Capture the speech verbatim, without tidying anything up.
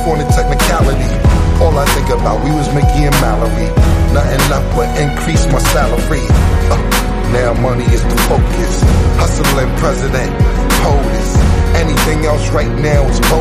on the technicality. All I think about, we was Mickey and Mallory. Nothing left but increase my salary. Uh, now money is the focus. Hustling president, POTUS. Anything else right now is bogus.